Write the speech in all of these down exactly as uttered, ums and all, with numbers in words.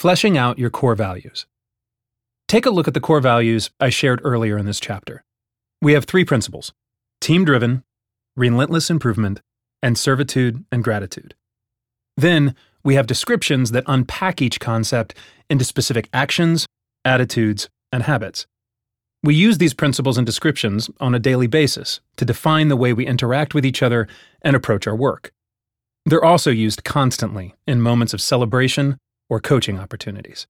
Fleshing out your core values. Take a look at the core values I shared earlier in this chapter. We have three principles: team-driven, relentless improvement, and servitude and gratitude. Then we have descriptions that unpack each concept into specific actions, attitudes, and habits. We use these principles and descriptions on a daily basis to define the way we interact with each other and approach our work. They're also used constantly in moments of celebration or coaching opportunities.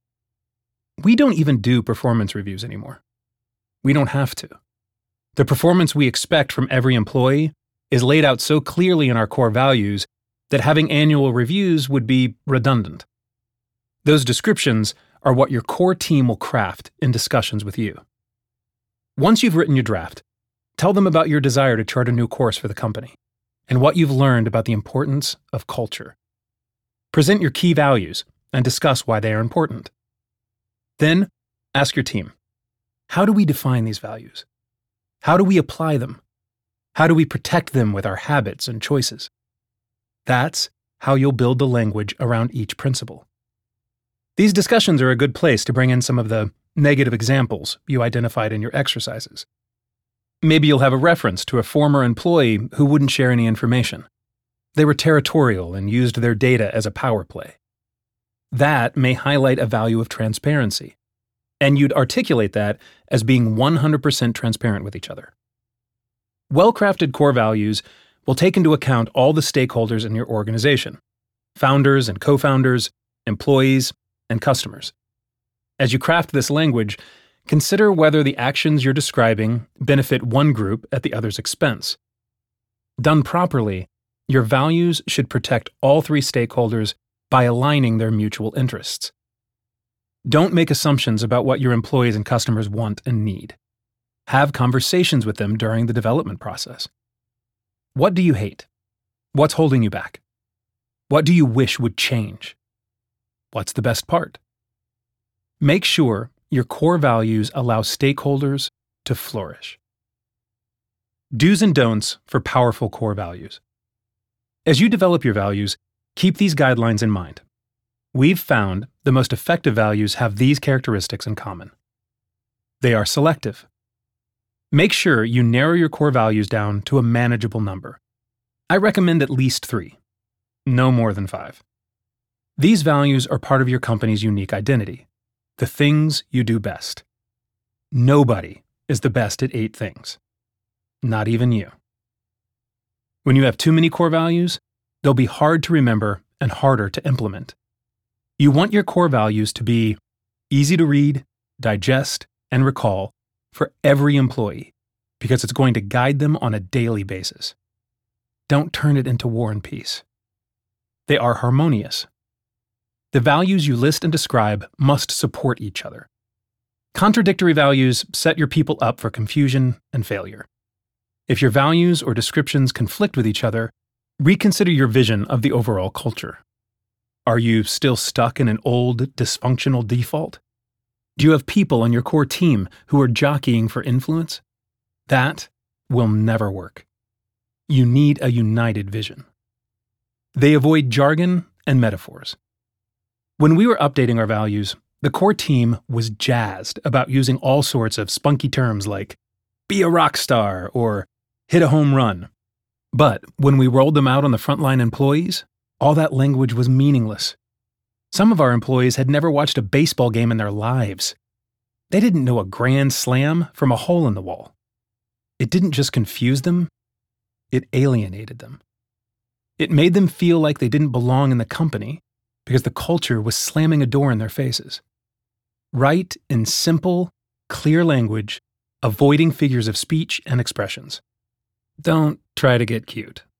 We don't even do performance reviews anymore. We don't have to. The performance we expect from every employee is laid out so clearly in our core values that having annual reviews would be redundant. Those descriptions are what your core team will craft in discussions with you. Once you've written your draft, tell them about your desire to chart a new course for the company and what you've learned about the importance of culture. Present your key values and discuss why they are important. Then, ask your team, how do we define these values? How do we apply them? How do we protect them with our habits and choices? That's how you'll build the language around each principle. These discussions are a good place to bring in some of the negative examples you identified in your exercises. Maybe you'll have a reference to a former employee who wouldn't share any information. They were territorial and used their data as a power play. That may highlight a value of transparency, and you'd articulate that as being one hundred percent transparent with each other. Well-crafted core values will take into account all the stakeholders in your organization: founders and co-founders, employees, and customers. As you craft this language, consider whether the actions you're describing benefit one group at the other's expense. Done properly, your values should protect all three stakeholders by aligning their mutual interests. Don't make assumptions about what your employees and customers want and need. Have conversations with them during the development process. What do you hate? What's holding you back? What do you wish would change? What's the best part? Make sure your core values allow stakeholders to flourish. Do's and don'ts for powerful core values. As you develop your values, keep these guidelines in mind. We've found the most effective values have these characteristics in common. They are selective. Make sure you narrow your core values down to a manageable number. I recommend at least three, no more than five. These values are part of your company's unique identity, the things you do best. Nobody is the best at eight things, not even you. When you have too many core values, they'll be hard to remember and harder to implement. You want your core values to be easy to read, digest, and recall for every employee, because it's going to guide them on a daily basis. Don't turn it into War and Peace. They are harmonious. The values you list and describe must support each other. Contradictory values set your people up for confusion and failure. If your values or descriptions conflict with each other, reconsider your vision of the overall culture. Are you still stuck in an old, dysfunctional default? Do you have people on your core team who are jockeying for influence? That will never work. You need a united vision. They avoid jargon and metaphors. When we were updating our values, the core team was jazzed about using all sorts of spunky terms like be a rock star or hit a home run. But when we rolled them out on the frontline employees, all that language was meaningless. Some of our employees had never watched a baseball game in their lives. They didn't know a grand slam from a hole in the wall. It didn't just confuse them, it alienated them. It made them feel like they didn't belong in the company because the culture was slamming a door in their faces. Write in simple, clear language, avoiding figures of speech and expressions. Don't try to get cute.